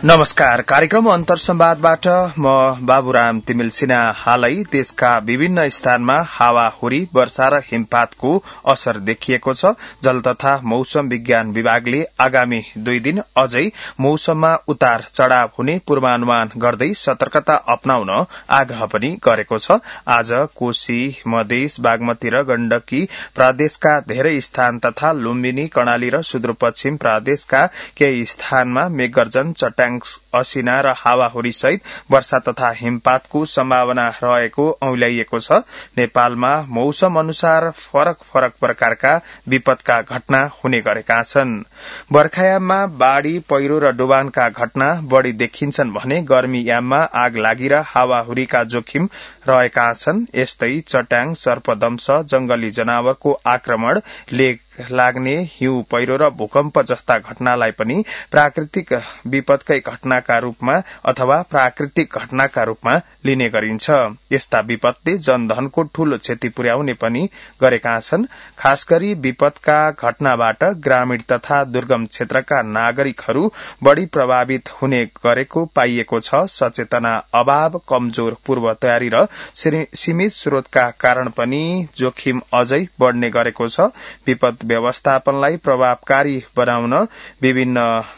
नमस्कार। कार्यक्रम अन्तर संवादबाट म बाबुराम तिमिल सिन्हा। हालै देशका विभिन्न स्थानमा हावाहुरी, वर्षा र हिमपातको असर देखिएको छ। जल तथा मौसम विज्ञान विभागले आगामी 2 दिन अझै मौसममा उतार चढ़ाव हुने पूर्वानुमान गर्दै सतर्कता अपनाउन आग्रह पनि गरेको छ। आज कोशी, मधेस, बागमती र गण्डकी प्रदेशका धेरै स्थान तथा लुम्बिनी, कर्णाली र सुदूरपश्चिम प्रदेशका केही स्थानमा मेघगर्जन, चट्याङ असिना र हावाहुरी सहित वर्षा तथा हिमपातको सम्भावना रहेको औल्याइएको छ। नेपालमा मौसम अनुसार फरक फरक प्रकारका विपदका घटना हुने गरेका छन्। बर्खायाममा बाढ़ी, पहिरो र डुबानका घटना बढ़ी देखिन्छन् भने गर्मीयाममा आग लागि र हावाहुरीका जोखिम रहेका छन्। यस्तै चट्याङ, सर्पदंश, जंगली जनावरको आक्रमण, लेग लाग्ने, हिउँ पहिरो र भूकम्प जस्ता घटनालाई पनि प्राकृतिक विपदकै घटनाका रूपमा अथवा प्राकृतिक घटनाका रूपमा लिने गरिन्छ। यस्ता विपदले जनधनको ठूलो क्षति पुर्याउने पनि गरेका छन्। खास गरी विपदका घटनाबाट ग्रामीण तथा दुर्गम क्षेत्रका नागरिकहरू बढ़ी प्रभावित हुने गरेको पाइएको छ। सचेतना अभाव, कमजोर पूर्व तयारी र सीमित स्रोतका कारण पनि जोखिम अझै बढ़ने गरेको छ। विपद व्यवस्थापनलाई प्रभावकारी बनाउन विभिन्न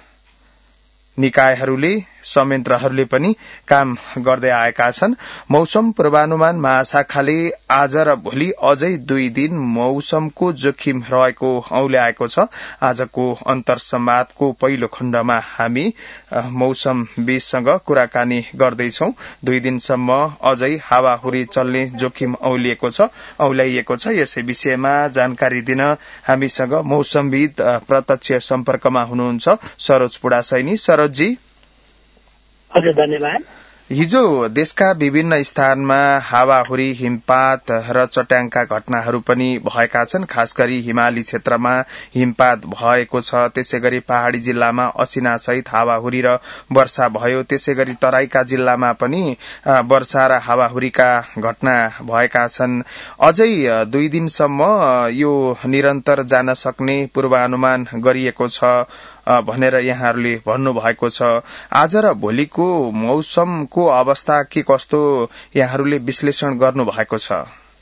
निकायहरूले, संयन्त्रहरूले पनि काम गर्दै आएका छन्। मौसम पूर्वानुमान महाशाखाले आज र भोलि अझै 2 दिन मौसमको जोखिम रहेको औल्याएको छ। आजको अन्तर संवादको पहिलो खण्डमा हामी मौसमविदसँग कुराकानी गर्दैछौ। 2 दिनसम्म अझै हावाहुरी चल्ने जोखिम औल्याइएको छ। यसै विषयमा जानकारी दिन हामीसँग मौसमविद प्रत्यक्ष सम्पर्कमा हुनुहुन्छ सरोज पुडासैनी। सरोजजी, हजुर, धन्यवाद। हिजो देशका विभिन्न स्थानमा हावाहुरी, हिमपात र चट्याङका घटनाहरू पनि भएका छन्। खास गरी हिमाली क्षेत्रमा हिमपात भएको छ। त्यसै गरी पहाड़ी जिल्लामा असिना सहित हावाहुरी र वर्षा भयो। त्यसै गरी तराईका जिल्लामा पनि वर्षा र हावाहुरीका घटना भएका छन्। अझै 2 दिनसम्म यो निरन्तर जान सक्ने पूर्वानुमान गरिएको छ भनेर यहाँहरूले भन्नुभएको छ। आज र भोलिको मौसमको अवस्था के कस्तो यहाँहरूले विश्लेषण गर्नु भएको छ?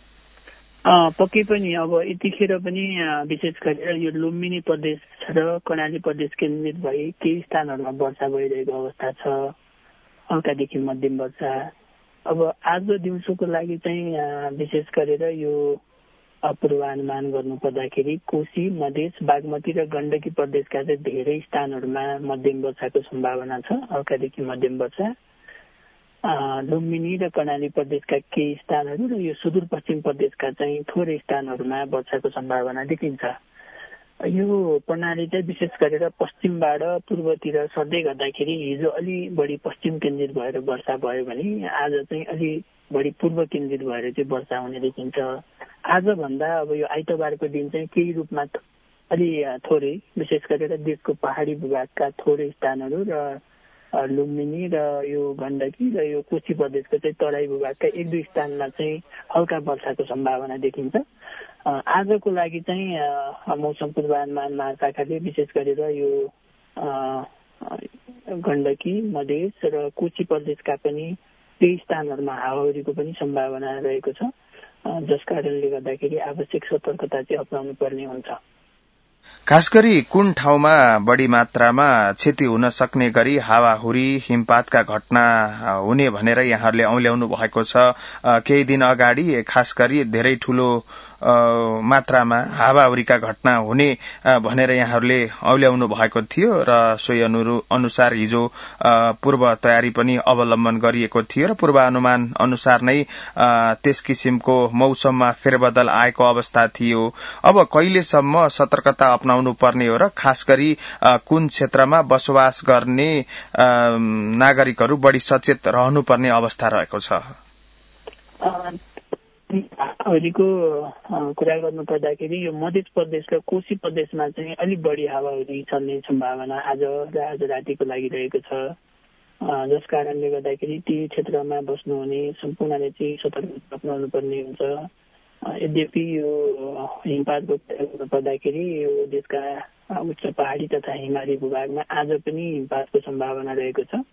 पक्कै पनि अब यतिखेर पनि विशेष गरेर यो लुम्बिनी प्रदेश र कर्णाली प्रदेश केन्द्रित भई केही स्थानहरूमा वर्षा भइरहेको अवस्था छ, हल्कादेखि मध्यम वर्षा। अब आज दिउँसोको लागि चाहिँ विशेष गरेर यो पूर्वानुमान गर्नु पर्दाखेरि कोशी, मधेस, बागमती र गण्डकी प्रदेशका चाहिँ धेरै स्थानहरूमा मध्यम वर्षाको सम्भावना छ, हल्कादेखि मध्यम वर्षा। लुम्बिनी र कर्णाली प्रदेशका केही स्थानहरू र यो सुदूरपश्चिम प्रदेशका चाहिँ थोरै स्थानहरूमा वर्षाको सम्भावना देखिन्छ। यो प्रणाली चाहिँ विशेष गरेर पश्चिमबाट पूर्वतिर सर्दै गर्दाखेरि हिजो अलि बढी पश्चिम केन्द्रित भएर वर्षा भयो भने आज चाहिँ अलि बढी पूर्व केन्द्रित भएर चाहिँ वर्षा हुने देखिन्छ। आजभन्दा अब यो आइतबारको दिन चाहिँ केही रूपमा अलि थोरै विशेष गरेर देशको पहाड़ी भूभागका थोरै स्थानहरू र लुम्बिनी र यो गण्डकी र यो कोशी प्रदेशको चाहिँ तराई भूभागका 1-2 स्थानमा चाहिँ हल्का वर्षाको सम्भावना देखिन्छ। आजको लागि चाहिँ मौसम पूर्वानुमान महाशाखाले विशेष गरेर यो गण्डकी, मधेस र कोशी प्रदेशका पनि केही स्थानहरूमा हावाहुरीको पनि सम्भावना रहेको छ, जस कारणले गर्दाखेरि आवश्यक सतर्कता चाहिँ अपनाउनु पर्ने हुन्छ। खास गरी कुन ठाउँमा बढ़ी मात्रामा क्षति हुन सक्ने गरी हावाहुरी, हिमपातका घटना हुने भनेर यहाँहरूले औल्याउनु भएको छ? केही दिन अगाडि खास गरी धेरै ठूलो मात्रामा हावाहुरीका घटना हुने भनेर यहाँहरूले औल्याउनु भएको थियो र सोही अनुसार हिजो पूर्व तयारी पनि अवलम्बन गरिएको थियो र पूर्वानुमान अनुसार नै त्यस किसिमको मौसममा फेरबदल आएको अवस्था थियो। अब कहिलेसम्म सतर्कता अपनाउनु पर्ने हो र खास गरी कुन क्षेत्रमा बसोबास गर्ने नागरिकहरू बढ़ी सचेत रहनुपर्ने अवस्था रहेको छ? हावाहुरीको कुरा गर्नु पर्दाखेरि यो मध्य प्रदेश र कोशी प्रदेशमा चाहिँ अलिक बढी हावाहुरी चल्ने सम्भावना आज र आज रातिको लागि रहेको छ, जस कारणले गर्दाखेरि ती क्षेत्रमा बस्नुहुने सम्पूर्णले चाहिँ सतर्कता अपनाउनु पर्ने हुन्छ। यद्यपि यो हिमपातको कुरा गर्नु पर्दाखेरि यो देशका उच्च पहाडी तथा हिमाली भूभागमा आज पनि हिमपातको सम्भावना रहेको छ।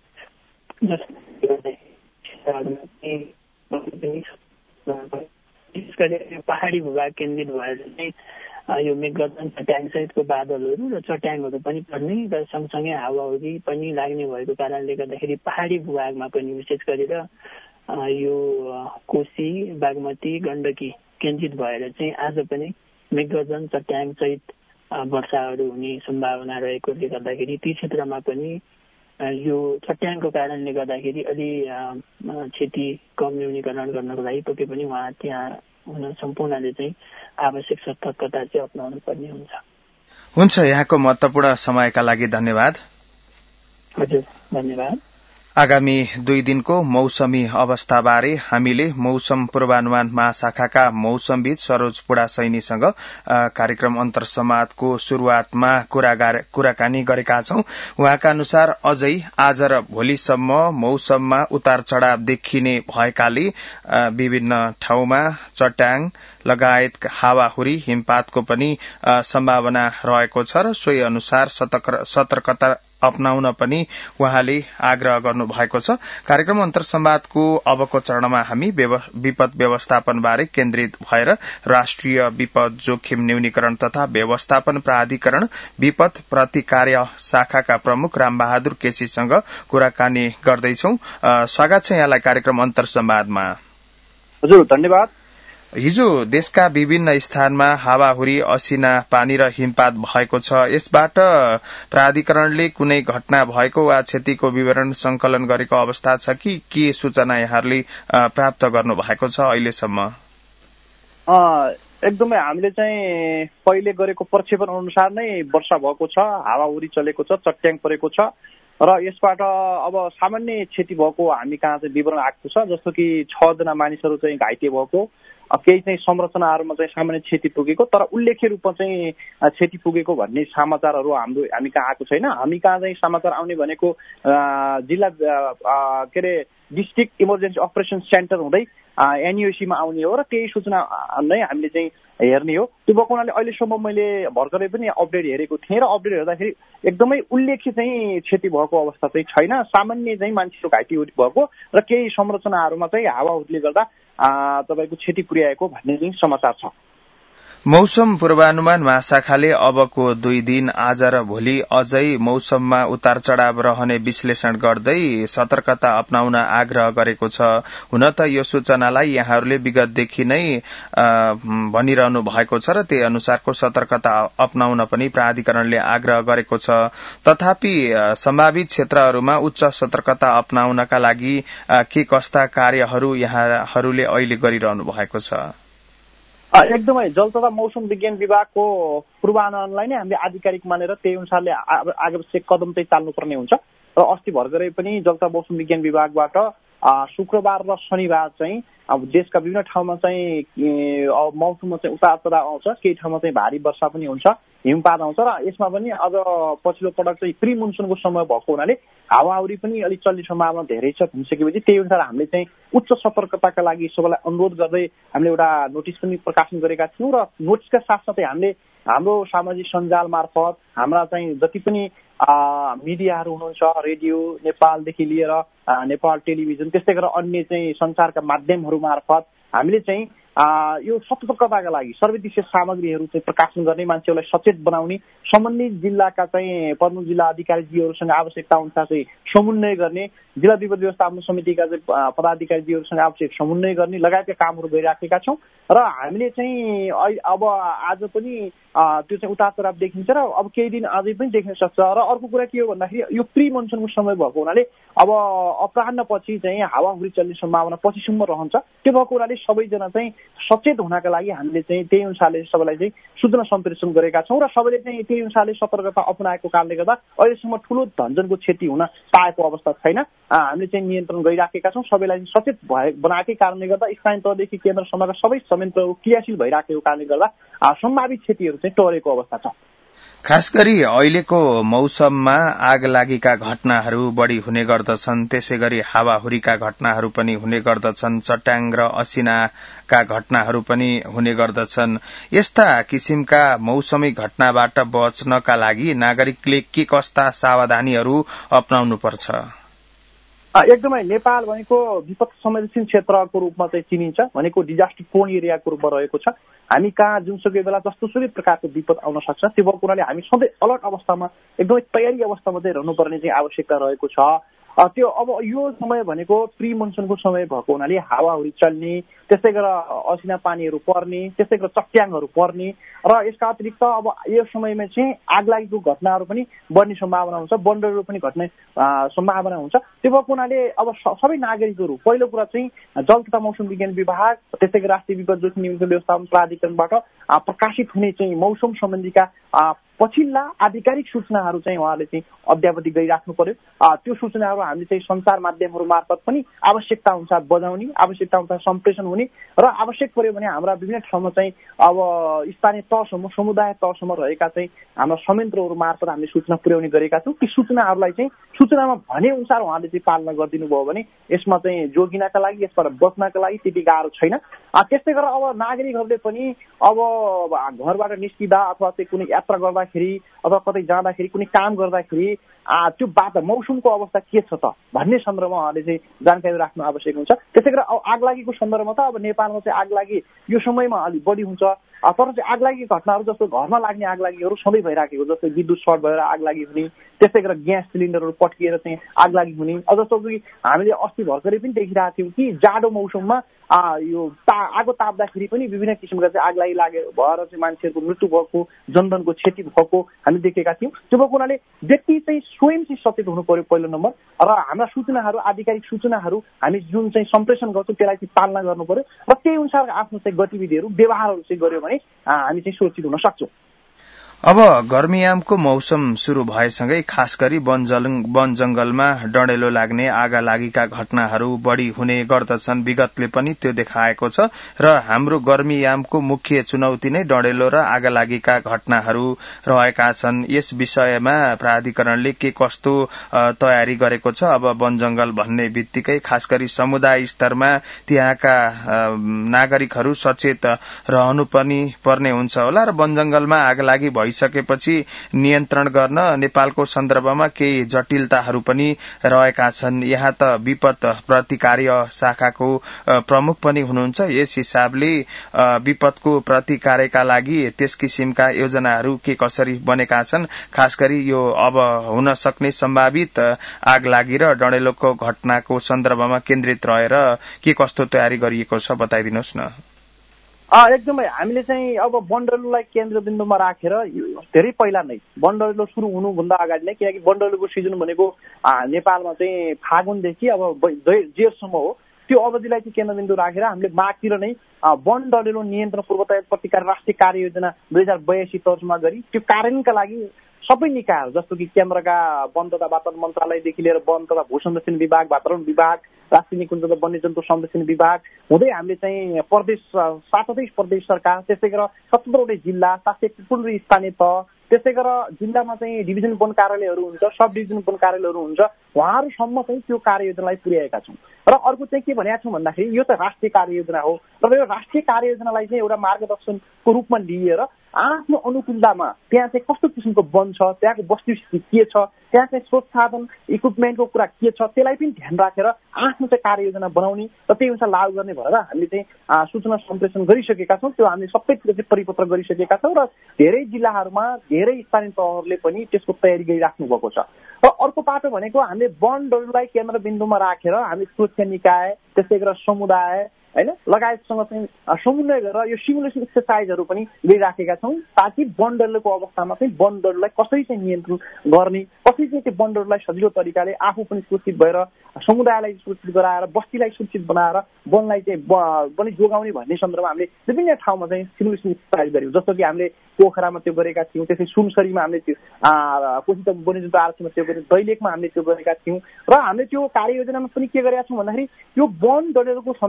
विशेष गरी पहाडी भूभाग केन्द्रित भएर चाहिँ यो मेघगर्जन चट्याङ सहितको बादलहरू र चट्याङहरू पनि पर्ने र सँगसँगै हावाहुरी पनि लाग्ने भएको कारणले गर्दाखेरि पहाडी भूभागमा पनि विशेष गरेर यो कोशी, बागमती, गण्डकी केन्द्रित भएर चाहिँ आज पनि मेघगर्जन चट्याङ सहित वर्षाहरू हुने सम्भावना रहेकोले गर्दाखेरि ती क्षेत्रमा पनि यो चट्याङको कारणले गर्दाखेरि अलि क्षति कम न्यूनीकरण गर्नको लागि पक्कै पनि उहाँ त्यहाँ हुन सम्पूर्णले चाहिँ आवश्यक सतर्कता चाहिँ अपनाउनु पर्ने हुन्छ। यहाँको महत्त्वपूर्ण समयका लागि धन्यवाद। हजुर, धन्यवाद। आगामी 2 दिनको मौसमी अवस्थाबारे हामीले मौसम पूर्वानुमान महाशाखाका मौसमविद सरोज पुडा सैनीसँग कार्यक्रम अन्तरसंवादको शुरूआतमा कुराकानी गरेका छौं। उहाँका अनुसार अझै आज र भोलिसम्म मौसममा उतार चढ़ाव देखिने भएकाले विभिन्न ठाउँमा चट्याङ लगायत हावाहुरी हिमपातको पनि सम्भावना रहेको छ र सोही अनुसार सतर्कता अपनाउन पनि उहाँले आग्रह गर्नु भएको छ। कार्यक्रम अन्तरसंवादको अबको चरणमा हामी विपद व्यवस्थापनबारे केन्द्रित भएर राष्ट्रिय विपद जोखिम न्यूनीकरण तथा व्यवस्थापन प्राधिकरण विपद प्रतिकार्य शाखाका प्रमुख रामबहादुर केसीसँग कुराकानी गर्दैछौं। स्वागत छ यहाँलाई कार्यक्रम अन्तरसंवादमा। हजुर, धन्यवाद। हिजो देशका विभिन्न स्थानमा हावाहुरी, असिना पानी र हिमपात भएको छ। यसबाट प्राधिकरणले कुनै घटना भएको वा क्षतिको विवरण संकलन गरेको अवस्था छ कि के सूचना यहाँहरूले प्राप्त गर्नु भएको छ अहिलेसम्म? एकदमै हामीले चाहिँ पहिले गरेको प्रक्षेपण अनुसार नै वर्षा भएको छ, हावाहुरी चलेको छ, चट्याङ परेको छ र यसबाट अब सामान्य क्षति भएको हामी कहाँ चाहिँ विवरण आएको छ। जस्तो कि 6 जना मानिसहरू चाहिँ घाइते भएको, केही चाहिँ संरचनाहरूमा चाहिँ सामान्य क्षति पुगेको तर उल्लेख्य रूपमा चाहिँ क्षति पुगेको भन्ने समाचारहरू हामी कहाँ आएको छैन। हामी कहाँ चाहिँ समाचार आउने भनेको जिल्ला के अरे डिस्ट्रिक्ट इमर्जेन्सी अपरेसन सेन्टर हुँदै एनयुसीमा आउने हो र त्यही सूचना नै हामीले चाहिँ हेर्ने हो। त्यो भएको हुनाले अहिलेसम्म मैले भर्खरै पनि अपडेट हेरेको थिएँ र अपडेट हेर्दाखेरि एकदमै उल्लेख्य चाहिँ क्षति भएको अवस्था चाहिँ छैन। सामान्य चाहिँ मान्छेहरू घाइते भएको र केही संरचनाहरूमा चाहिँ हावाहुरीले गर्दा तपाईको क्षति पुर्याएको भन्ने चाहिँ समाचार छ। मौसम पूर्वानुमान महाशाखाले अबको 2 दिन आज र भोलि अझै मौसममा उतार चढ़ाव रहने विश्लेषण गर्दै सतर्कता अपनाउन आग्रह गरेको छ। हुन त यो सूचनालाई यहाँहरूले विगतदेखि नै भनिरहनु भएको छ र त्यही अनुसारको सतर्कता अपनाउन पनि प्राधिकरणले आग्रह गरेको छ। तथापि सम्भावित क्षेत्रहरूमा उच्च सतर्कता अपनाउनका लागि के कस्ता कार्यहरू यहाँहरूले अहिले गरिरहनु भएको छ? एकदमै जल तथा मौसम विज्ञान विभागको पूर्वानुमानलाई नै हामीले आधिकारिक मानेर त्यही अनुसारले आवश्यक कदम चाहिँ चाल्नुपर्ने हुन्छ र अस्ति भर्खरै पनि जल तथा मौसम विज्ञान विभागबाट शुक्रबार र शनिबार चाहिँ अब देशका विभिन्न ठाउँमा चाहिँ मौसममा चाहिँ उतार चढाव आउँछ, केही ठाउँमा चाहिँ भारी वर्षा पनि हुन्छ, हिमपात आउँछ र यसमा पनि अझ पछिल्लो पटक चाहिँ प्री मनसुनको समय भएको हुनाले हावाहुरी पनि अलिक चल्ने सम्भावना धेरै छ भनिसकेपछि त्यही अनुसार हामीले चाहिँ उच्च सतर्कताका लागि सबैलाई अनुरोध गर्दै हामीले एउटा नोटिस पनि प्रकाशन गरेका थियौँ र नोटिसका साथसाथै हामीले हाम्रो सामाजिक सञ्जाल मार्फत हाम्रा चाहिँ जति पनि मिडियाहरू हुनुहुन्छ, रेडियो नेपालदेखि लिएर नेपाल टेलिभिजन त्यस्तै गरेर अन्य चाहिँ सञ्चारका माध्यमहरू मार्फत हामीले चाहिँ यो सतर्कताका लागि सर्वदेशीय सामग्रीहरू चाहिँ प्रकाशन गर्ने, मान्छेहरूलाई सचेत बनाउने, सम्बन्धित जिल्लाका चाहिँ प्रमुख जिल्ला अधिकारीजीहरूसँग आवश्यकता अनुसार चाहिँ समन्वय गर्ने, जिल्ला विपद व्यवस्थापन समितिका चाहिँ पदाधिकारीजीहरूसँग आवश्यक समन्वय गर्ने लगायतका कामहरू गरिराखेका छौँ र हामीले चाहिँ अब आज पनि त्यो चाहिँ उतार चढाव देखिन्छ र अब केही दिन अझै पनि देखिन सक्छ। र अर्को कुरा के हो भन्दाखेरि यो प्री मनसुनको समय भएको हुनाले अब अपराह्नपछि चाहिँ हावाहुरी चल्ने सम्भावना पछिसम्म रहन्छ। त्यो भएको हुनाले सबैजना चाहिँ सचेत हुनका लागि हामीले चाहिँ त्यही अनुसारले सबैलाई चाहिँ सूचना सम्प्रेषण गरेका छौँ र सबैले चाहिँ त्यही अनुसारले सतर्कता अपनाएको कारणले गर्दा अहिलेसम्म ठुलो धनजनको क्षति हुन पाएको अवस्था छैन। हामीले चाहिँ नियन्त्रण गरिराखेका छौँ। सबैलाई सचेत बनाएकै कारणले गर्दा स्थानीय तहदेखि केन्द्रसम्मका सबै संयन्त्रहरू क्रियाशील भइराखेको कारणले गर्दा सम्भावित क्षतिहरू चाहिँ टरेको अवस्था छ। खास गरी अहिलेको मौसममा आगलागीका घटनाहरू बढ़ी हुने गर्दछन्, त्यसै गरी हावाहुरीका घटनाहरू पनि हुने गर्दछन्, चट्याङ र असिनाका घटनाहरू पनि हुने गर्दछन्। यस्ता किसिमका मौसमी घटनाबाट बच्नका लागि नागरिकले के कस्ता सावधानीहरू अपनाउनुपर्छ? एकदमै नेपाल भनेको विपद संवेदनशील क्षेत्रको रूपमा चाहिँ चिनिन्छ, भनेको डिजास्टर प्रोन एरियाको रूपमा रहेको छ। हामी कहाँ जुनसुकै बेला जस्तोसुकै प्रकारको विपद आउन सक्छ, त्यो भएको हुनाले हामी सधैँ अलर्ट अवस्थामा एकदमै तयारी अवस्थामा चाहिँ रहनुपर्ने चाहिँ आवश्यकता रहेको छ। त्यो अब यो समय भनेको प्री मनसुनको समय भएको हुनाले हावाहुरी चल्ने, त्यसै गरेर असिना पानीहरू पर्ने, त्यसै गरेर चट्याङहरू पर्ने र यसका अतिरिक्त अब यो समयमा चाहिँ आगलागीको घटनाहरू पनि बढ्ने सम्भावना हुन्छ, बन्डरहरू पनि घट्ने सम्भावना हुन्छ। त्यो भएको हुनाले अब सबै नागरिकहरू पहिलो कुरा चाहिँ जल तथा मौसम विज्ञान विभाग, त्यसै गरी राष्ट्रिय विपद जोखिम न्यूनतम व्यवस्थापन प्राधिकरणबाट प्रकाशित हुने चाहिँ मौसम सम्बन्धीका पछिल्ला आधिकारिक सूचनाहरू चाहिँ उहाँले चाहिँ अद्यावधि गरिराख्नु पर्यो। त्यो सूचनाहरू हामीले चाहिँ सञ्चार माध्यमहरू मार्फत पनि आवश्यकता अनुसार बजाउने, आवश्यकता अनुसार सम्प्रेषण हुने र आवश्यक पर्यो भने हाम्रा विभिन्न ठाउँमा चाहिँ अब स्थानीय तहसम्म, समुदाय तहसम्म रहेका चाहिँ हाम्रा संयन्त्रहरू मार्फत हामीले सूचना पुर्याउने गरेका छौँ। ती सूचनाहरूलाई चाहिँ सूचनामा भने अनुसार उहाँले चाहिँ पालना गरिदिनु भयो भने यसमा चाहिँ जोगिनका लागि, यसबाट बच्नका लागि त्यति गाह्रो छैन। त्यस्तै गरेर अब नागरिकहरूले पनि अब घरबाट निस्किँदा अथवा चाहिँ कुनै यात्रा गर्दाखेरि अथवा कतै जाँदाखेरि कुनै काम गर्दाखेरि त्यो मौसमको अवस्था के छ त भन्ने सन्दर्भमा उहाँले चाहिँ जानकारी राख्नु आवश्यक हुन्छ। त्यसै गरी आगलागीको सन्दर्भमा त अब नेपालमा चाहिँ आगलागी यो समयमा अलिक बढी हुन्छ, तर चाहिँ आगलागी घटनाहरू जस्तो घरमा लाग्ने आगलागीहरू सधैँ भइराखेको, जस्तै विद्युत सर्ट भएर आगलागी हुने, त्यसै गरेर ग्यास सिलिन्डरहरू पट्किएर चाहिँ आगलागी हुने। जस्तो कि हामीले अस्ति भर्खरै पनि देखिरहेको थियौँ कि जाडो मौसममा यो आगो ताप्दाखेरि पनि विभिन्न किसिमका चाहिँ आगलागी भएर चाहिँ मान्छेहरूको मृत्यु भएको, जनधनको क्षति भएको हामी देखेका थियौँ। त्यो भएको हुनाले व्यक्ति चाहिँ स्वयं चाहिँ सचेत हुनु पर्यो पहिलो नम्बर, र हाम्रा सूचनाहरू, आधिकारिक सूचनाहरू हामी जुन चाहिँ सम्प्रेषण गर्छौँ त्यसलाई चाहिँ पालना गर्नु पर्यो र त्यही अनुसार आफ्नो चाहिँ गतिविधिहरू, व्यवहारहरू चाहिँ गर्यो भने हामी चाहिँ सुरक्षित हुन सक्छौँ। अब गर्मीयामको मौसम शुरू भएसँगै खास गरी वन जंगलमा डढेलो लाग्ने, आगालागीका घटनाहरू बढ़ी हुने गर्दछन्। विगतले पनि त्यो देखाएको छ र हाम्रो गर्मीयामको मुख्य चुनौती नै डढेलो र आगालागीका घटनाहरू रहेका छन्। यस विषयमा प्राधिकरणले के कस्तो तयारी गरेको छ? अब वन जंगल भन्ने बित्तिकै खास गरी समुदाय स्तरमा त्यहाँका नागरिकहरू सचेत रहनु पनि पर्ने हुन्छ होला र वन जंगलमा आगलागी भइसकेपछि नियन्त्रण गर्न नेपालको सन्दर्भमा केही जटिलताहरू पनि रहेका छन्। यहाँ त विपद प्रतिकार्य शाखाको प्रमुख पनि हुनुहुन्छ। यस हिसाबले विपदको प्रतिकार्यका लागि त्यस किसिमका योजनाहरू के कसरी बनेका छन्? खास गरी यो अब हुन सक्ने सम्भावित आगलागी र डढेलोको घटनाको सन्दर्भमा केन्द्रित रहेर के कस्तो तयारी गरिएको छ बताइदिनुहोस् न। एकदमै हामीले चाहिँ अब बन्डरलाई केन्द्रबिन्दुमा राखेर धेरै पहिला नै बन्डरलो सुरु हुनुभन्दा अगाडि नै, किनकि बन्डरको सिजन भनेको नेपालमा चाहिँ फागुनदेखि अब जेठसम्म हो, त्यो अवधिलाई चाहिँ केन्द्रबिन्दु राखेर हामीले मागतिर नै वन डढेलो नियन्त्रण पूर्व तयारी प्रतिकार राष्ट्रिय कार्ययोजना 2082 तर्जुमा गरी त्यो कार्यान्वयनका लागि सबै निकायहरू जस्तो कि केन्द्रका वन तथा वातावरण मन्त्रालयदेखि लिएर वन तथा भू संरक्षण विभाग, वातावरण विभाग, राष्ट्रिय निकुञ्ज तथा वन्यजन्तु संरक्षण विभाग हुँदै हामीले चाहिँ प्रदेश 27 प्रदेश सरकार, त्यसै गरेर 17वटै जिल्ला, 751 स्थानीय तह, त्यसै गरेर जिल्लामा चाहिँ डिभिजन वन कार्यालयहरू हुन्छ, सब डिभिजन वन कार्यालयहरू हुन्छ, उहाँहरूसम्म चाहिँ त्यो कार्ययोजनालाई पुर्याएका छौँ। र अर्को चाहिँ के भनेका छौँ भन्दाखेरि यो त राष्ट्रिय कार्ययोजना हो र यो राष्ट्रिय कार्ययोजनालाई चाहिँ एउटा मार्गदर्शनको रूपमा लिएर आफ्नो अनुकूलतामा त्यहाँ चाहिँ कस्तो किसिमको वन छ, त्यहाँको वस्तुस्थिति के छ, त्यहाँ चाहिँ स्रोत साधन इक्विपमेन्टको कुरा के छ, त्यसलाई पनि ध्यान राखेर आफ्नो चाहिँ कार्ययोजना बनाउने र त्यही अनुसार लागू गर्ने भनेर हामीले चाहिँ सूचना सम्प्रेषण गरिसकेका छौँ। त्यो हामीले सबैतिर चाहिँ परिपत्र गरिसकेका छौँ र धेरै जिल्लाहरूमा धेरै स्थानीय तहहरूले पनि त्यसको तयारी गरिराख्नु भएको छ। र अर्को पाटो भनेको हामीले वनहरूलाई केन्द्रबिन्दुमा राखेर हामी सुरक्षा निकाय, त्यसै गरेर समुदाय हैन लगायतसँग चाहिँ समन्वय गरेर यो सिमुलेसन एक्सरसाइजहरू पनि गरिराखेका छौँ, ताकि वन डढेलोको अवस्थामा चाहिँ वन डढेलोलाई कसरी चाहिँ नियन्त्रण गर्ने, कसरी चाहिँ त्यो वन डढेलोलाई सजिलो तरिकाले आफू पनि सुरक्षित भएर समुदायलाई सुरक्षित गराएर बस्तीलाई सुरक्षित बनाएर वनलाई चाहिँ पनि जोगाउने भन्ने सन्दर्भमा हामीले विभिन्न ठाउँमा चाहिँ सिमुलेसन एक्सरसाइज गर्यौँ। जस्तो कि हामीले पोखरामा त्यो गरेका थियौँ, त्यसै सुनसरीमा हामीले त्यो कोशी वन्यजन्तु आरक्षमा त्यो गरेँ, दैलेखमा हामीले त्यो गरेका थियौँ र हामीले त्यो कार्ययोजनामा पनि के गरेका छौँ भन्दाखेरि यो वन डढेलोको सन्दर्भमा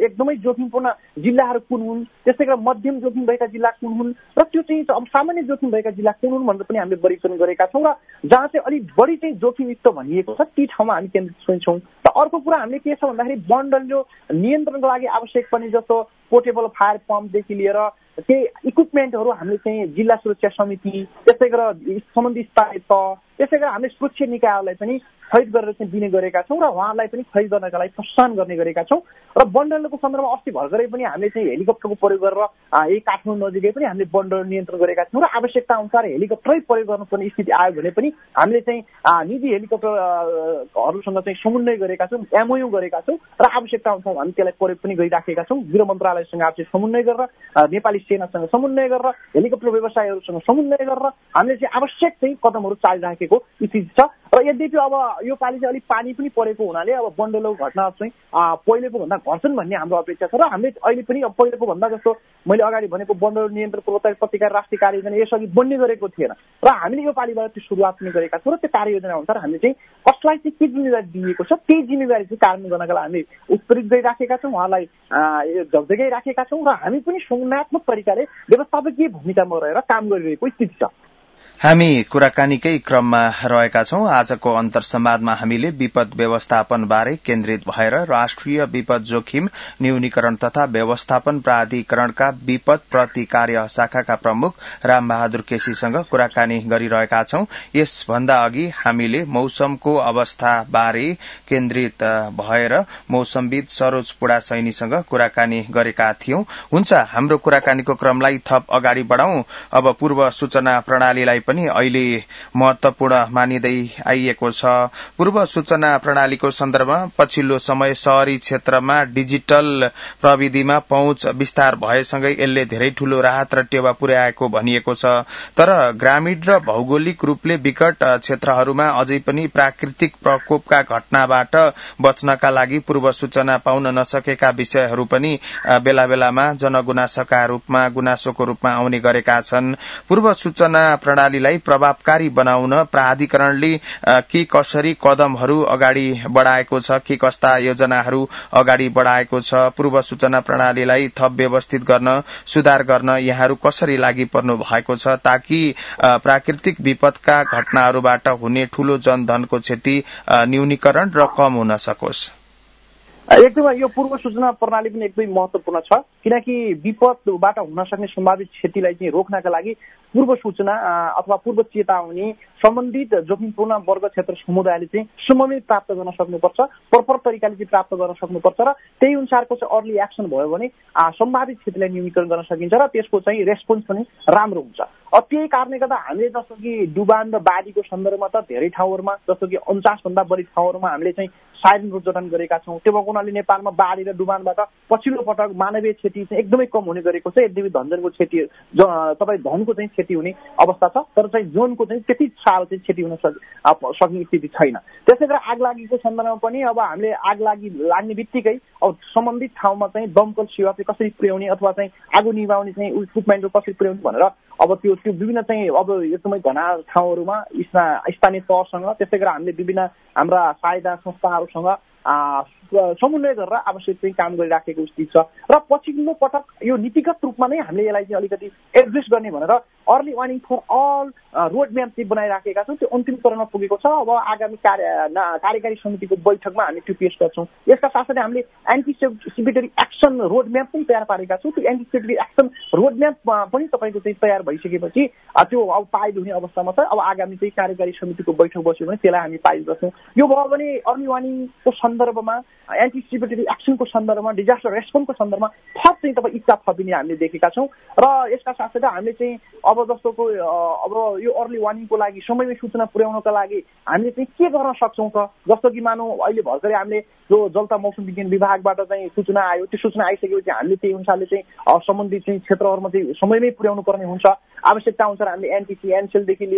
एकदमै जोखिमपूर्ण जिल्लाहरू कुन हुन्, त्यसै गरी मध्यम जोखिम भएका जिल्ला कुन हुन् र त्यो चाहिँ अब सामान्य जोखिम भएका जिल्ला कुन हुन् भनेर पनि हामीले वर्गीकरण गरेका छौँ र जहाँ चाहिँ अलिक बढी चाहिँ जोखिमयुक्त भनिएको छ ती ठाउँमा हामी केन्द्रित छौँ। र अर्को कुरा हामीले के छ भन्दाखेरि वनडल्यो नियन्त्रणको लागि आवश्यक पर्ने जस्तो पोर्टेबल फायर पम्पदेखि लिएर केही इक्विपमेन्टहरू हामीले चाहिँ जिल्ला सुरक्षा समिति, त्यसै गरी सम्बन्धित स्थानीय तह, त्यसै गरी हामीले सुरक्षा निकायहरूलाई पनि खरिद गरेर चाहिँ दिने गरेका छौँ र उहाँहरूलाई पनि खरिद गर्नका लागि प्रोत्साहन गर्ने गरेका छौँ। र वनडल्योको सन्दर्भमा अस्ति भर्खरै पनि हामीले चाहिँ हेलिकप्टरको प्रयोग गरेर यही काठमाडौँ नजिकै पनि हामीले वनडल्यो नियन्त्रण गरेका छौँ र आवश्यकता अनुसार हेलिकप्टरै प्रयोग गर्नुपर्ने स्थिति आयो भने पनि हामीले चाहिँ निजी हेलिकप्टरहरूसँग चाहिँ समन्वय गरेका छौँ, एमओयू गरेका छौँ र आवश्यकता अनुसार हामी त्यसलाई प्रयोग पनि गरिराखेका छौँ। गृह मन्त्रालयसँग चाहिँ समन्वय गरेर, नेपाली सेनासँग समन्वय गरेर, हेलिकप्टर व्यवसायहरूसँग समन्वय गरेर हामीले चाहिँ आवश्यक चाहिँ कदमहरू चालिराखेको स्थिति छ। र यद्यपि अब यो पालि चाहिँ अलिक पानी पनि परेको हुनाले अब वनडल्यो घटना चाहिँ पहिलेको भन्दा घट्छन् भन्ने हाम्रो अपेक्षा छ र हामीले अहिले पनि अब पहिलेको भन्दा जस्तो मैले अगाडि भनेको वनडल्यो नियन्त्रण पूर्वोत्तर प्रतिकार राष्ट्रिय कार्ययोजना यसअघि बन्ने गरेको थिएन र हामीले यो पालिबाट त्यो सुरुवात पनि गरेका छौँ र त्यो कार्ययोजना अनुसार हामीले चाहिँ कसलाई चाहिँ के जिम्मेवारी दिएको छ त्यही जिम्मेवारी चाहिँ कार्यान्वयन गर्नका लागि हामी उत्प्रेरित गरिराखेका छौँ, उहाँलाई झकझगाइराखेका छौँ र हामी पनि संज्ञानात्मक तरिकाले व्यवस्थापकीय भूमिकामा रहेर काम गरिरहेको स्थिति छ। हामी कुराकानीकै क्रममा रहेका छौं। आजको अन्तर्संवादमा हामीले विपद व्यवस्थापन बारे केन्द्रित भएर राष्ट्रिय विपद जोखिम न्यूनीकरण तथा व्यवस्थापन प्राधिकरणका विपद प्रति कार्य शाखाका प्रमुख रामबहादुर केसीसँग कुराकानी गरिरहेका छौं। यसभन्दा अघि हामीले मौसमको अवस्था बारे केन्द्रित भएर मौसमविद सरोज पुडा सैनीसँग कुराकानी गरेका थियौं। हुन्छ, हाम्रो कुराकानीको क्रमलाई थप अगाडि बढ़ाउँ। अब पूर्व सूचना प्रणालीलाई पनि अहिले महत्वपूर्ण मानिँदै आइएको छ। पूर्व सूचना प्रणालीको सन्दर्भमा पछिल्लो समय शहरी क्षेत्रमा डिजिटल प्रविधिमा पहुँच विस्तार भएसँगै यसले धेरै ठूलो राहत र टेवा पुर्याएको भनिएको छ। तर ग्रामीण र भौगोलिक रूपले विकट क्षेत्रहरूमा अझै पनि प्राकृतिक प्रकोपका घटनाबाट बच्नका लागि पूर्व सूचना पाउन नसकेका विषयहरू पनि बेला बेलामा गुनासोको रूपमा आउने गरेका छन्। पूर्व सूचना प्रणालीलाई प्रभावकारी बनाउन प्राधिकरणले के कसरी कदमहरू अगाडि बढ़ाएको छ, के कस्ता योजनाहरू अगाडि बढ़ाएको छ, पूर्व सूचना प्रणालीलाई थप व्यवस्थित गर्न, सुधार गर्न यहाँहरू कसरी लागि पर्नु भएको छ ताकि प्राकृतिक विपदका घटनाहरूबाट हुने ठूलो जनधनको क्षति न्यूनीकरण र कम हुन सकोस्। एकदमै यो पूर्व सूचना प्रणाली पनि एकदमै महत्वपूर्ण छ, किनकि विपदबाट हुन सक्ने सम्भावित क्षतिलाई चाहिँ रोक्नका लागि पूर्व सूचना अथवा पूर्व चेतावनी सम्बन्धित जोखिमपूर्ण वर्ग क्षेत्र समुदायले चाहिँ समयमै प्राप्त गर्न सक्नुपर्छ, प्रपर तरिकाले चाहिँ प्राप्त गर्न सक्नुपर्छ र त्यही अनुसारको चाहिँ अर्ली एक्सन भयो भने सम्भावित क्षतिलाई न्यूनीकरण गर्न सकिन्छ र त्यसको चाहिँ रेस्पोन्स पनि राम्रो हुन्छ। त्यही कारणले गर्दा हामीले जस्तो कि डुबान र बाढीको सन्दर्भमा त धेरै ठाउँहरूमा जस्तो कि 49 भन्दा बढी ठाउँहरूमा हामीले चाहिँ साइरन उद्घाटन गरेका छौँ। त्यो हुनाले नेपालमा बाढी र डुबानबाट पछिल्लो पटक मानवीय क्षति चाहिँ एकदमै कम हुने गरेको छ। यद्यपि धनजनको क्षति तपाईँ धनको चाहिँ क्षति हुने अवस्था छ, तर चाहिँ जोनको चाहिँ त्यति साह्रो चाहिँ क्षति हुन सक्ने स्थिति छैन। त्यसै गरी आगलागीको सन्दर्भमा पनि अब हामीले आगलागी लाग्ने बित्तिकै अब सम्बन्धित ठाउँमा चाहिँ दमकल सेवा चाहिँ कसरी पुर्याउने अथवा चाहिँ आगो निभाउने चाहिँ इक्विपमेन्टहरू कसरी पुर्याउने भनेर अब त्यो विभिन्न चाहिँ अब एकदमै घना ठाउँहरूमा स्थानीय तहसँग त्यसै गरी हामीले विभिन्न हाम्रा सहायता संस्थाहरूसँग समन्वय गरेर आवश्यक चाहिँ काम गरिराखेको स्थिति छ र पछिल्लो पटक यो नीतिगत रूपमा नै हामीले यसलाई चाहिँ अलिकति एड्रेस गर्ने भनेर early warning for all road map चाहिँ बनाइराखेका छौँ। त्यो अन्तिम चरणमा पुगेको छ। अब आगामी कार्यकारी समितिको बैठकमा हामी त्यो पेश गर्छौँ। यसका साथसाथै हामीले एन्टिसिपेटरी एक्सन रोड म्याप पनि तयार पारेका छौँ। त्यो एन्टिसिपेटरी एक्सन रोड म्याप पनि तपाईँको चाहिँ तयार भइसकेपछि त्यो अब पारित हुने अवस्थामा छ। अब आगामी चाहिँ कार्यकारी समितिको बैठक बस्यो भने त्यसलाई हामी पारित गर्छौँ। यो भयो भने अर्ली वार्निङको सन्दर्भमा, एन्टिसिपेटरी एक्सनको सन्दर्भमा, डिजास्टर रेस्पोन्सको सन्दर्भमा थप चाहिँ तपाईँ इच्छा थपिने हामीले देखेका छौँ। र यसका साथसाथै हामीले चाहिँ अब जस्तोको अब यो अर्ली वार्निङको लागि समयमै सूचना पुर्याउनका लागि हामीले चाहिँ के गर्न सक्छौँ त, जस्तो कि मानौँ अहिले भर्खरै हामीले जो जलता मौसम विज्ञान विभागबाट चाहिँ सूचना आयो, त्यो सूचना आइसकेपछि हामीले त्यही अनुसारले चाहिँ सम्बन्धित चाहिँ क्षेत्रहरूमा चाहिँ समयमै पुर्याउनु पर्ने हुन्छ। आवश्यकता अनुसार हामीले एनटिसी एनसेलदेखि लिएर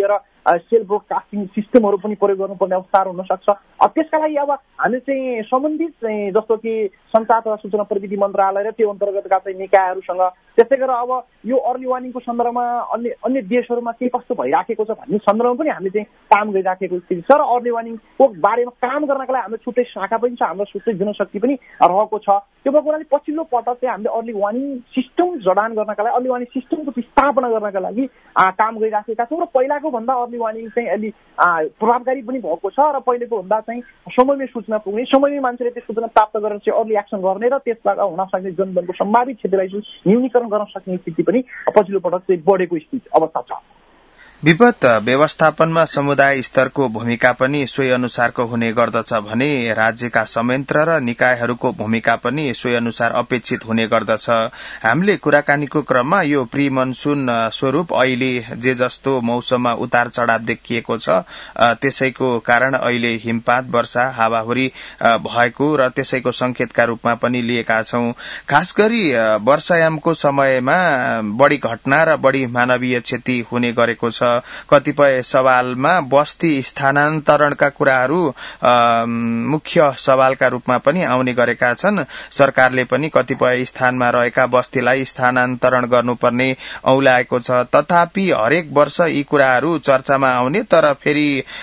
सेल ब्रोडकास्टिङ सिस्टमहरू पनि प्रयोग गर्नुपर्ने अवस्थाहरू हुन सक्छ। त्यसका लागि अब हामी चाहिँ सम्बन्धित चाहिँ जस्तो कि सञ्चार तथा सूचना प्रविधि मन्त्रालय र त्यो अन्तर्गतका चाहिँ निकायहरूसँग त्यसै गरेर अब यो अर्ली वार्निङको सन्दर्भमा अन्य देशहरूमा के कस्तो भइराखेको छ भन्ने सन्दर्भमा पनि हामीले चाहिँ काम गरिराखेको स्थिति छ र अर्ली वार्निङको बारेमा काम गर्नका लागि हाम्रो छुट्टै शाखा पनि छ, हाम्रो छुट्टै जनशक्ति पनि रहेको छ। त्यो भएको हुनाले पछिल्लो पटक चाहिँ हामीले अर्ली वार्निङ सिस्टम जडान गर्नका लागि अर्ली वार्निङ सिस्टमको स्थापना गर्नका लागि काम गरिराखेका छौँ र पहिलाको भन्दा अर्ली वार्निङ चाहिँ अलि प्रभावकारी पनि भएको छ र पहिलेको भन्दा चाहिँ समयमै सूचना पुग्ने, समयमै मान्छेले त्यो सूचना प्राप्त गरेर चाहिँ अर्ली एक्सन गर्ने र त्यसबाट हुन सक्ने जनधनको सम्भावित क्षतिलाई न्यूनीकरण गर्न सक्ने स्थिति पनि पछिल्लो पटक चाहिँ बढेको स्थिति अवस्था छ। विपद व्यवस्थापनमा समुदाय स्तरको भूमिका पनि सोही अनुसारको हुने गर्दछ भने राज्यका संयन्त्र र निकायहरूको भूमिका पनि सोही अनुसार अपेक्षित हुने गर्दछ। हामीले कुराकानीको क्रममा यो प्री मनसुन स्वरूप अहिले जे जस्तो मौसममा उतार चढ़ाव देखिएको छ त्यसैको कारण अहिले हिमपात, वर्षा, हावाहुरी भएको र त्यसैको संकेतका रूपमा पनि लिएका छौं। खास गरी वर्षायामको समयमा बढ़ी घटना र बढ़ी मानवीय क्षति हुने गरेको छ। कतिपय सवालमा बस्ती स्थानान्तरणका कुराहरू मुख्य सवालका रूपमा पनि आउने गरेका छन्। सरकारले पनि कतिपय स्थानमा रहेका बस्तीलाई स्थानान्तरण गर्नुपर्ने औलाएको छ। तथापि हरेक वर्ष यी कुराहरू चर्चामा आउने, तर फेरि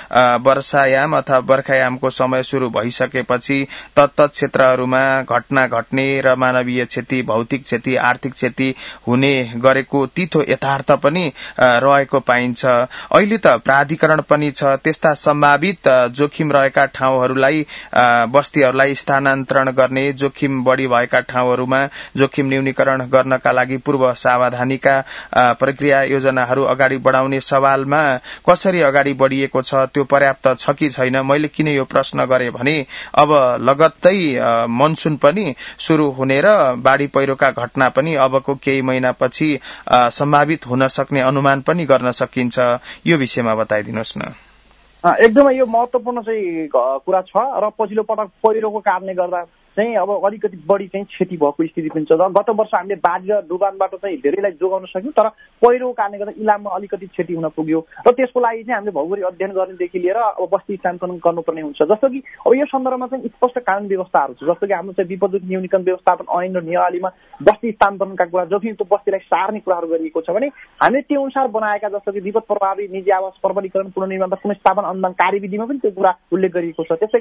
वर्षायाम अथवा बर्खायामको समय शुरू भइसकेपछि तत्त क्षेत्रहरूमा घटना घट्ने र मानवीय क्षति, भौतिक क्षति, आर्थिक क्षति हुने गरेको तीतो यथार्थ पनि रहेको पाइन्छ। अहिले त प्राधिकरण पनि छ। त्यस्ता सम्भावित जोखिम रहेका ठाउँहरूलाई, बस्तीहरूलाई स्थानान्तरण गर्ने, जोखिम बढ़ी भएका ठाउँहरूमा जोखिम न्यूनीकरण गर्नका लागि पूर्व सावधानीका प्रक्रिया योजनाहरू अगाडि बढ़ाउने सवालमा कसरी अगाडि बढ़िएको छ, त्यो पर्याप्त छ कि छैन? मैले किन यो प्रश्न गरे भने अब लगत्तै मनसुन पनि शुरू हुने र बाढ़ी पहिरोका घटना पनि अबको केही महिनापछि सम्भावित हुन सक्ने अनुमान पनि गर्न सकिन्छ। यो विषयमा बताइदिनुहोस् न। एकदमै यो महत्वपूर्ण चाहिँ कुरा छ र पछिल्लो पटक पहिरोको कारणले गर्दा चाहिँ अब अलिकति बढी चाहिँ क्षति भएको स्थिति पनि छ। गत वर्ष हामीले बाढी र डुबानबाट चाहिँ धेरैलाई जोगाउन सक्यौं, तर पहिरोको कारणले गर्दा इलाममा अलिकति क्षति हुन पुग्यो र त्यसको लागि चाहिँ हामीले भौगोलिक अध्ययन गर्नेदेखि लिएर अब बस्ती स्थानान्तरण गर्नुपर्ने हुन्छ। जस्तो कि अब यो सन्दर्भमा चाहिँ स्पष्ट कानून व्यवस्थाहरू छ। जस्तो कि हाम्रो चाहिँ विपद जोखिम न्यूनीकरण व्यवस्थापन ऐन र नियमावलीमा बस्ती स्थानान्तरणका कुरा, जोखिमयुक्त बस्तीलाई सार्ने कुराहरू गरिएको छ भने हामीले त्यो अनुसार बनाएका जस्तो कि विपद प्रभावी निजी आवास प्रबलीकरण, पुनर्निर्माण र पुनर्स्थापन अनुदान कार्यविधिमा पनि त्यो कुरा उल्लेख गरिएको छ। त्यसै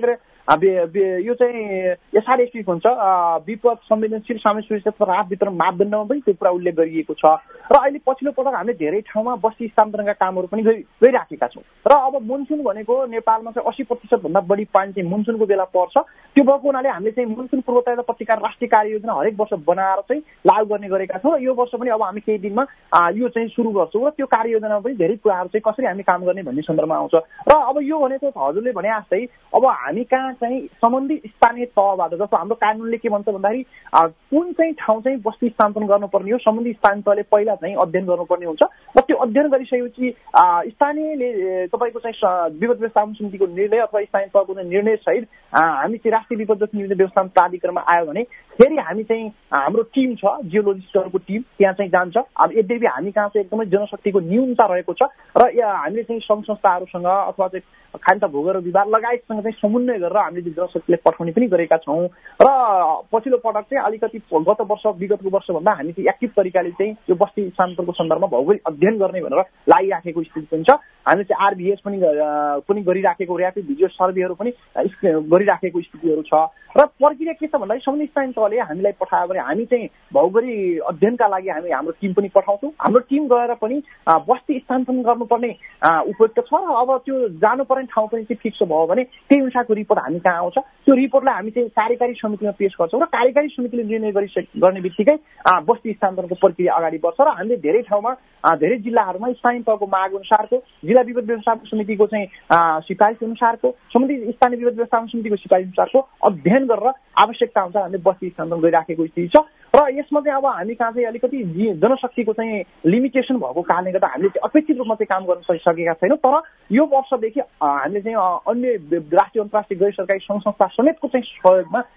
गरी यो चाहिँ एसआरएसपी हुन्छ, विपद संवेदनशील सामूहिक सुरक्षा राहत वितरण मापदण्डमा पनि त्यो कुरा उल्लेख गरिएको छ। र अहिले पछिल्लो पटक हामीले धेरै ठाउँमा बस्ती स्थानान्तरणका कामहरू पनि गरिराखेका छौँ। र अब मनसुन भनेको नेपालमा चाहिँ 80% भन्दा बढी पानी चाहिँ मनसुनको बेला पर्छ। त्यो भएको हुनाले हामीले चाहिँ मनसुन पूर्व तयारी प्रतिकार राष्ट्रिय कार्ययोजना हरेक वर्ष बनाएर चाहिँ लागू गर्ने गरेका छौँ र यो वर्ष पनि अब हामी केही दिनमा यो चाहिँ सुरु गर्छौँ र त्यो कार्ययोजनामा पनि धेरै कुराहरू चाहिँ कसरी हामी काम गर्ने भन्ने सन्दर्भमा आउँछ। र अब यो भनेको हजुरले भने जस्तै अब हामी कहाँ चाहिँ सम्बन्धित स्थानीय तहबाट, जस्तो हाम्रो कानूनले के भन्छ भन्दाखेरि कुन चाहिँ ठाउँ चाहिँ बस्ती स्थानान्तरण गर्नुपर्ने हो सम्बन्धित स्थानीय तहले पहिला चाहिँ अध्ययन गर्नुपर्ने हुन्छ र त्यो अध्ययन गरिसकेपछि स्थानीयले तपाईँको चाहिँ विपद व्यवस्थापन समितिको निर्णय अथवा स्थानीय तहको निर्णय सहित हामी चाहिँ राष्ट्रिय विपद जोखिम व्यवस्थापन प्राधिकरणमा आयो भने फेरि हामी चाहिँ हाम्रो टिम छ, जियोलोजिस्टहरूको टिम त्यहाँ चाहिँ जान्छ। अब यद्यपि हामी कहाँ चाहिँ एकदमै जनशक्तिको न्यूनता रहेको छ र हामीले चाहिँ सङ्घ संस्थाहरूसँग अथवा चाहिँ खाद्य भूगर्भ विभाग लगायतसँग चाहिँ समन्वय गरेर हामीले जनशक्तिलाई पठाउने पनि गरेका छौँ। र पछिल्लो पटक चाहिँ अलिकति गत वर्ष विगतको वर्षभन्दा हामी चाहिँ एक्टिभ तरिकाले चाहिँ यो बस्ती स्थानान्तरणको सन्दर्भमा भौगोलिक अध्ययन गर्ने भनेर लागिराखेको स्थिति पनि छ। हामीले चाहिँ आरभीएस पनि गरिराखेको, ऱ्यापिड भिजुअल सर्वेहरू पनि गरिराखेको स्थितिहरू छ। र प्रक्रिया के छ भन्दाखेरि सम्बन्धित स्थानीय तहले हामीलाई पठायो भने हामी चाहिँ भौगोलिक अध्ययनका लागि हामी हाम्रो टिम पनि पठाउँछौँ। हाम्रो टिम गएर पनि बस्ती स्थानान्तरण गर्नुपर्ने उपयुक्त छ र अब त्यो जानुपर्ने ठाउँ पनि चाहिँ फिक्स भयो भने त्यही अनुसारको रिपोर्ट हामी कहाँ आउँछ, त्यो रिपोर्टलाई हामी चाहिँ कार्यकारी समितिमा पेश गर्छौँ र कार्यकारी समितिले निर्णय गर्ने बित्तिकै बस्ती स्थानान्तरणको प्रक्रिया अगाडि बढ्छ र हामीले धेरै ठाउँमा धेरै जिल्लाहरूमा स्थानीय तहको माग अनुसारको, जिल्ला विपद व्यवस्थापन समितिको चाहिँ सिफारिस अनुसारको, सम्बन्धित स्थानीय विपद व्यवस्थापन समितिको सिफारिस अनुसारको अध्ययन गरेर आवश्यकता हुन्छ हामीले बस्ती स्थानान्तरण गरिराखेको स्थिति छ। र यसमा चाहिँ अब हामी कहाँ चाहिँ अलिकति जनशक्तिको चाहिँ लिमिटेसन भएको कारणले गर्दा हामीले चाहिँ अपेक्षित रूपमा चाहिँ काम गर्न सकेका छैनौँ। तर यो वर्षदेखि हामीले चाहिँ अन्य राष्ट्रिय अन्तर्राष्ट्रिय गैर सरकारी सङ्घ संस्था समेतको चाहिँ सहयोगमा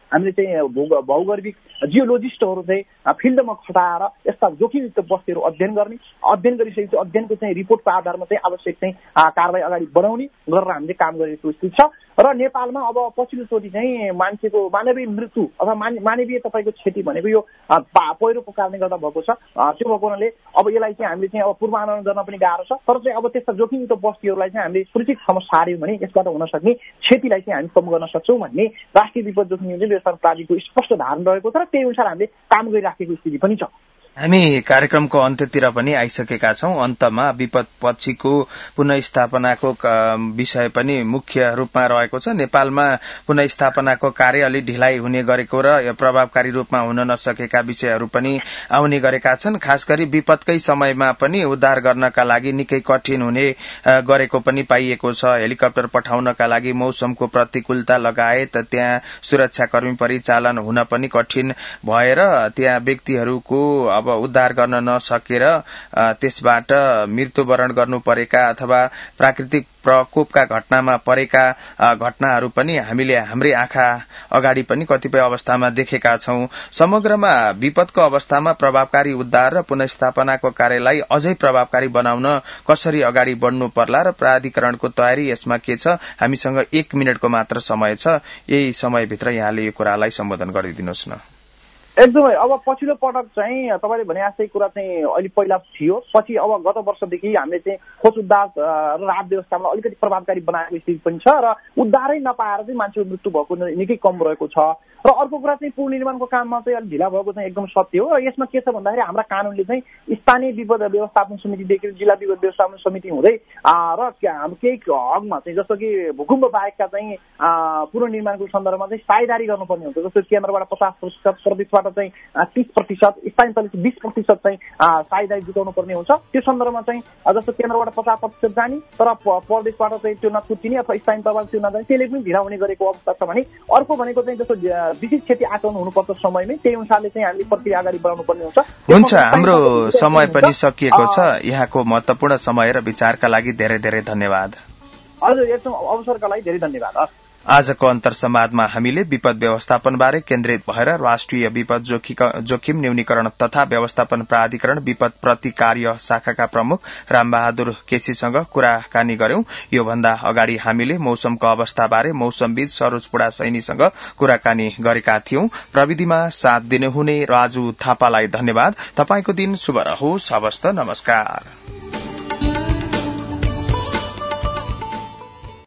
हामीले चाहिँ भौगोलिक जियोलोजिस्टहरू चाहिँ फिल्डमा खटाएर यस्ता जोखिमयुक्त बस्तीहरू अध्ययन गरिसकेपछि अध्ययनको चाहिँ रिपोर्टको आधारमा चाहिँ आवश्यक चाहिँ कारबाही अगाडि बढाउने गरेर हामीले काम गरेको स्थिति छ। र नेपालमा अब पछिल्लोचोटि चाहिँ मान्छेको मानवीय मृत्यु अथवा मानवीय तपाईँको क्षति भनेको यो पहिरोको कारणले गर्दा भएको छ। त्यो भएको हुनाले अब यसलाई चाहिँ हामीले चाहिँ अब पूर्वानुमान गर्न पनि गाह्रो छ। तर चाहिँ अब त्यस्ता जोखिमयुक्त बस्तीहरूलाई चाहिँ हामीले सुरक्षित ठाउँमा सार्यौँ भने यसबाट हुन सक्ने क्षतिलाई चाहिँ हामी कम गर्न सक्छौँ भन्ने राष्ट्रिय विपद जोखिम व्यवस्थापन प्राधिको स्पष्ट धारणा रहेको छ र त्यही अनुसार हामीले काम गरिराखेको स्थिति पनि छ। हामी कार्यक्रमको अन्त्यतिर पनि आइसकेका छौं। अन्तमा विपद पछिको पुनर्स्थापनाको विषय पनि मुख्य रूपमा रहेको छ। नेपालमा पुनर्स्थापनाको कार्य अलि ढिलाइ हुने गरेको र प्रभावकारी रूपमा हुन नसकेका विषयहरू पनि आउने गरेका छन्। खास गरी विपदकै समयमा पनि उद्धार गर्नका लागि निकै कठिन हुने गरेको पनि पाइएको छ। हेलिकप्टर पठाउनका लागि मौसमको प्रतिकूलता लगायत त्यहाँ सुरक्षाकर्मी परिचालन हुन पनि कठिन भएर त्यहाँ व्यक्तिहरूको अब उद्धार गर्न नसकेर त्यसबाट मृत्युवरण गर्नु परेका अथवा प्राकृतिक प्रकोपका घटनामा परेका घटनाहरू पनि हामीले हाम्रै आँखा अगाडि पनि कतिपय अवस्थामा देखेका छौं। समग्रमा विपदको अवस्थामा प्रभावकारी उद्धार र पुनर्स्थापनाको कार्यलाई अझै प्रभावकारी बनाउन कसरी अगाडि बढ्नु पर्ला र प्राधिकरणको तयारी यसमा के छ? हामीसँग 1 मिनटको मात्र समय छ। यही समयभित्र यहाँले यो कुरालाई सम्बोधन गरिदिनुहोस् न। एकदमै अब पछिल्लो पटक चाहिँ तपाईँले भने जस्तै कुरा चाहिँ अहिले पहिला थियो, पछि अब गत वर्षदेखि हामीले चाहिँ खोज उद्धार र राहत व्यवस्थापनलाई अलिकति प्रभावकारी बनाएको स्थिति पनि छ र उद्धारै नपाएर चाहिँ मान्छेको मृत्यु भएको निकै कम रहेको छ। र अर्को कुरा चाहिँ पुल निर्माणको काममा चाहिँ अलिक ढिला भएको चाहिँ एकदम सत्य हो। र यसमा के छ भन्दाखेरि हाम्रा कानूनले चाहिँ स्थानीय विपद व्यवस्थापन समितिदेखि जिल्ला विपद व्यवस्थापन समिति हुँदै र केही हकमा चाहिँ जस्तो कि भूकम्प बाहेकका चाहिँ पुनर्निर्माणको सन्दर्भमा चाहिँ साझेदारी गर्नुपर्ने हुन्छ। जस्तो केन्द्रबाट 50% प्रदेशबाट चाहिँ 30%, स्थानीय तहले 20% चाहिँ साझेदारी जुटाउनु पर्ने हुन्छ। त्यो सन्दर्भमा चाहिँ जस्तो केन्द्रबाट 50% जाने तर प्रदेशबाट चाहिँ त्यो नछुटिने अथवा स्थानीय तहबाट त्यो नजाने, त्यसले पनि ढिला हुने गरेको अवस्था छ भने अर्को भनेको चाहिँ जस्तो विशेष क्षति आकलन हुनुपर्छ समयमै, त्यही अनुसारले चाहिँ हामीले प्रक्रिया अगाडि बढाउनु पर्ने हुन्छ। हाम्रो समय पनि सकिएको छ। यहाँको महत्वपूर्ण समय र विचारका लागि धेरै धेरै धन्यवाद। हजुर, यस अवसरका लागि धेरै धन्यवाद। आजको अन्तर्संवादमा हामीले विपद व्यवस्थापनबारे केन्द्रित भएर राष्ट्रिय विपद जोखिम न्यूनीकरण तथा व्यवस्थापन प्राधिकरण विपद प्रतिकार्य शाखाका प्रमुख रामबहादुर केसीसँग कुराकानी गर्यौं। यो भन्दा अगाडि हामीले मौसमको अवस्थाबारे मौसमविद सरोज पुडा सैनीसँग कुराकानी गरेका थियौं। प्रविधिमा साथ दिनुहुने राजु थापालाई धन्यवाद। तपाईको दिन शुभ रहोस्। हवस् त, नमस्कार।